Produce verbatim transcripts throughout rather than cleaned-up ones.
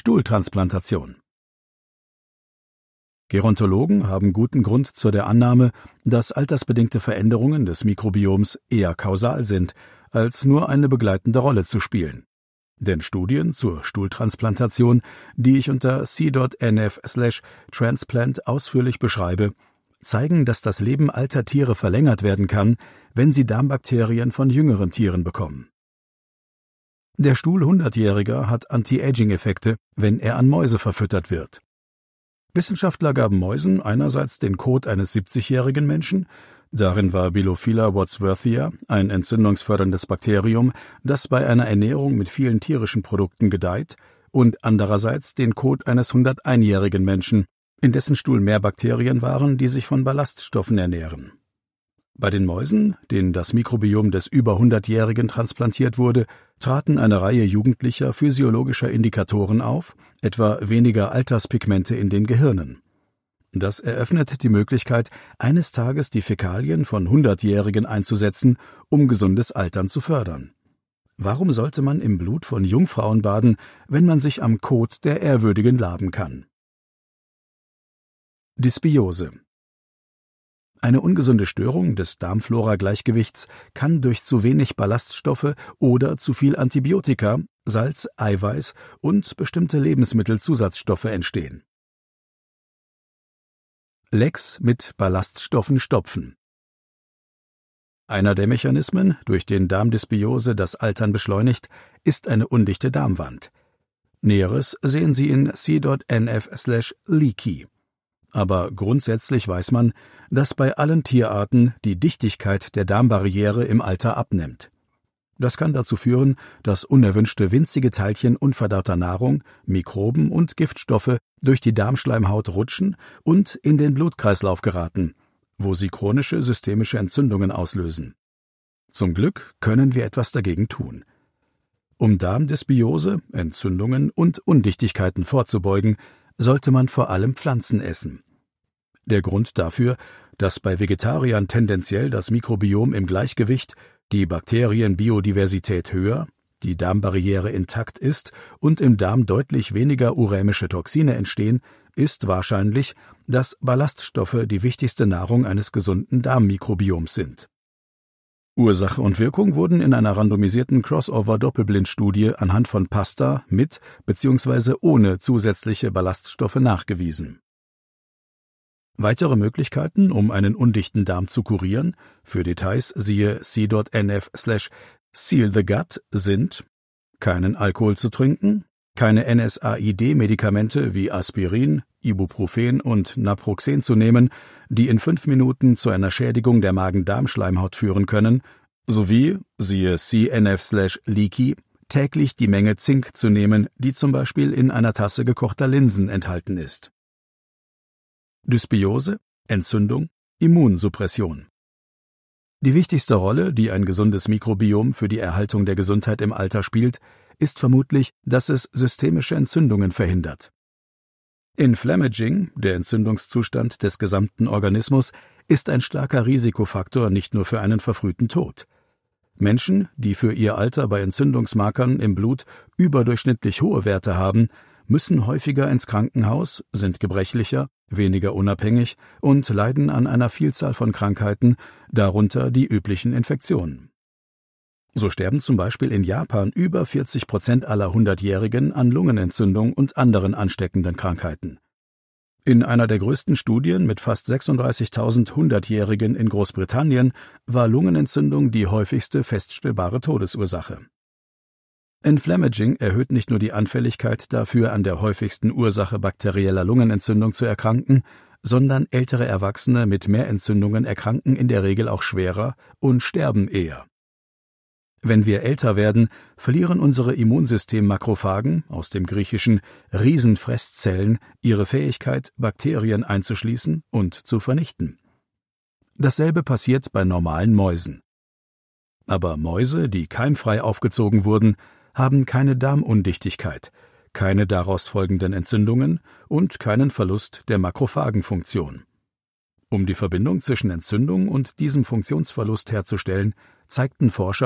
Stuhltransplantation. Gerontologen haben guten Grund zu der Annahme, dass altersbedingte Veränderungen des Mikrobioms eher kausal sind, als nur eine begleitende Rolle zu spielen. Denn Studien zur Stuhltransplantation, die ich unter c.nf slash transplant ausführlich beschreibe, zeigen, dass das Leben alter Tiere verlängert werden kann, wenn sie Darmbakterien von jüngeren Tieren bekommen. Der Stuhl Hundertjähriger hat Anti-Aging-Effekte, wenn er an Mäuse verfüttert wird. Wissenschaftler gaben Mäusen einerseits den Kot eines siebzigjährigen Menschen, darin war Bilophila wadsworthia, ein entzündungsförderndes Bakterium, das bei einer Ernährung mit vielen tierischen Produkten gedeiht, und andererseits den Kot eines hunderteinjährigen Menschen, in dessen Stuhl mehr Bakterien waren, die sich von Ballaststoffen ernähren. Bei den Mäusen, denen das Mikrobiom des über hundertjährigen transplantiert wurde, traten eine Reihe jugendlicher physiologischer Indikatoren auf, etwa weniger Alterspigmente in den Gehirnen. Das eröffnet die Möglichkeit, eines Tages die Fäkalien von hundertjährigen einzusetzen, um gesundes Altern zu fördern. Warum sollte man im Blut von Jungfrauen baden, wenn man sich am Kot der Ehrwürdigen laben kann? Dysbiose. Eine ungesunde Störung des Darmflora-Gleichgewichts kann durch zu wenig Ballaststoffe oder zu viel Antibiotika, Salz, Eiweiß und bestimmte Lebensmittelzusatzstoffe entstehen. Lecks mit Ballaststoffen stopfen. Einer der Mechanismen, durch den Darmdysbiose das Altern beschleunigt, ist eine undichte Darmwand. Näheres sehen Sie in c.nf slash leaky. Aber grundsätzlich weiß man, dass bei allen Tierarten die Dichtigkeit der Darmbarriere im Alter abnimmt. Das kann dazu führen, dass unerwünschte winzige Teilchen unverdauter Nahrung, Mikroben und Giftstoffe durch die Darmschleimhaut rutschen und in den Blutkreislauf geraten, wo sie chronische systemische Entzündungen auslösen. Zum Glück können wir etwas dagegen tun. Um Darmdysbiose, Entzündungen und Undichtigkeiten vorzubeugen, sollte man vor allem Pflanzen essen. Der Grund dafür, dass bei Vegetariern tendenziell das Mikrobiom im Gleichgewicht, die Bakterienbiodiversität höher, die Darmbarriere intakt ist und im Darm deutlich weniger urämische Toxine entstehen, ist wahrscheinlich, dass Ballaststoffe die wichtigste Nahrung eines gesunden Darmmikrobioms sind. Ursache und Wirkung wurden in einer randomisierten Crossover-Doppelblindstudie anhand von Pasta mit bzw. ohne zusätzliche Ballaststoffe nachgewiesen. Weitere Möglichkeiten, um einen undichten Darm zu kurieren, für Details siehe c.nf slash seal the gut, sind: keinen Alkohol zu trinken, keine N S A I D-Medikamente wie Aspirin, Ibuprofen und Naproxen zu nehmen, die in fünf Minuten zu einer Schädigung der Magen-Darm-Schleimhaut führen können, sowie, siehe cnf slash leaky, täglich die Menge Zink zu nehmen, die zum Beispiel in einer Tasse gekochter Linsen enthalten ist. Dysbiose, Entzündung, Immunsuppression. Die wichtigste Rolle, die ein gesundes Mikrobiom für die Erhaltung der Gesundheit im Alter spielt, ist vermutlich, dass es systemische Entzündungen verhindert. Inflammaging, der Entzündungszustand des gesamten Organismus, ist ein starker Risikofaktor nicht nur für einen verfrühten Tod. Menschen, die für ihr Alter bei Entzündungsmarkern im Blut überdurchschnittlich hohe Werte haben, müssen häufiger ins Krankenhaus, sind gebrechlicher, weniger unabhängig und leiden an einer Vielzahl von Krankheiten, darunter die üblichen Infektionen. So sterben zum Beispiel in Japan über vierzig Prozent aller Hundertjährigen an Lungenentzündung und anderen ansteckenden Krankheiten. In einer der größten Studien mit fast sechsunddreißigtausend Hundertjährigen in Großbritannien war Lungenentzündung die häufigste feststellbare Todesursache. Inflammaging erhöht nicht nur die Anfälligkeit dafür, an der häufigsten Ursache bakterieller Lungenentzündung zu erkranken, sondern ältere Erwachsene mit mehr Entzündungen erkranken in der Regel auch schwerer und sterben eher. Wenn wir älter werden, verlieren unsere Immunsystem-Makrophagen, aus dem griechischen Riesenfresszellen, ihre Fähigkeit, Bakterien einzuschließen und zu vernichten. Dasselbe passiert bei normalen Mäusen. Aber Mäuse, die keimfrei aufgezogen wurden, haben keine Darmundichtigkeit, keine daraus folgenden Entzündungen und keinen Verlust der Makrophagenfunktion. Um die Verbindung zwischen Entzündung und diesem Funktionsverlust herzustellen, zeigten Forscher,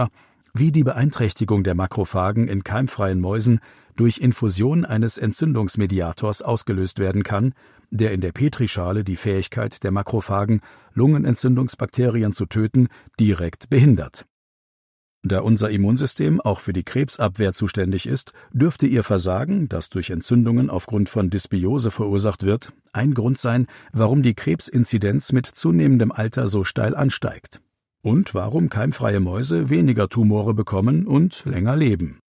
Wie die Beeinträchtigung der Makrophagen in keimfreien Mäusen durch Infusion eines Entzündungsmediators ausgelöst werden kann, der in der Petrischale die Fähigkeit der Makrophagen, Lungenentzündungsbakterien zu töten, direkt behindert. Da unser Immunsystem auch für die Krebsabwehr zuständig ist, dürfte ihr Versagen, das durch Entzündungen aufgrund von Dysbiose verursacht wird, ein Grund sein, warum die Krebsinzidenz mit zunehmendem Alter so steil ansteigt. Und warum keimfreie Mäuse weniger Tumore bekommen und länger leben.